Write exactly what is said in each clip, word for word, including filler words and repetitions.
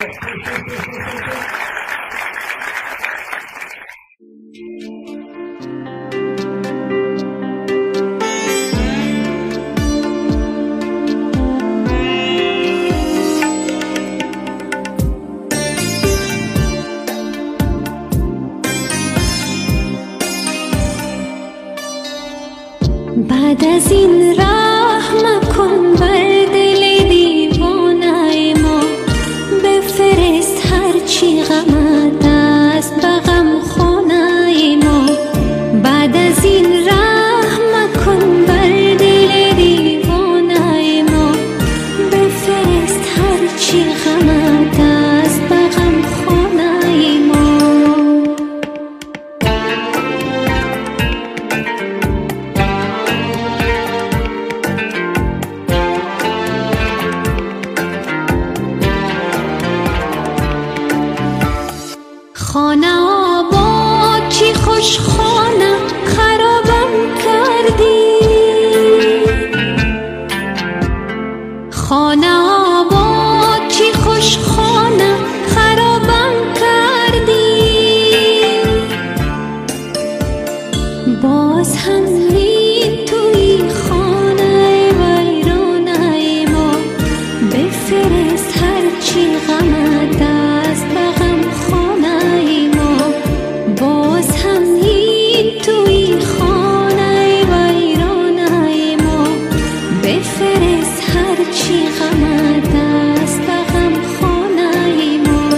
بعد از این رحم کن بر دل دیوانه ما، بفرست هرچی غمت است به غم خانه ما. بعد از این رحم کن بر دل دیوانه ما، بفرست هرچی غمت است به غم خانه ما. خانه آباد چی خوش خانه خرابم کردی، خانه آباد چی خوش خانه خرابم کردی. باز هم این توی خانه ویرانه ما، بفرست هرچی غمت است به غم خانه ما. باز هم این توی خانه ویرانه ما، بفرست هرچی غمت است به غم خانه ما.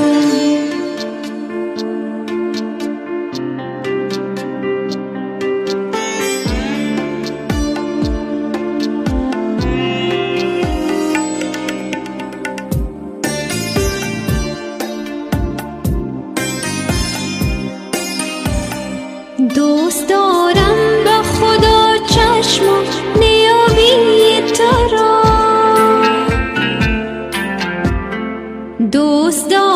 دوست دارم به خدا چشم و نیابی تو را، دوست دارم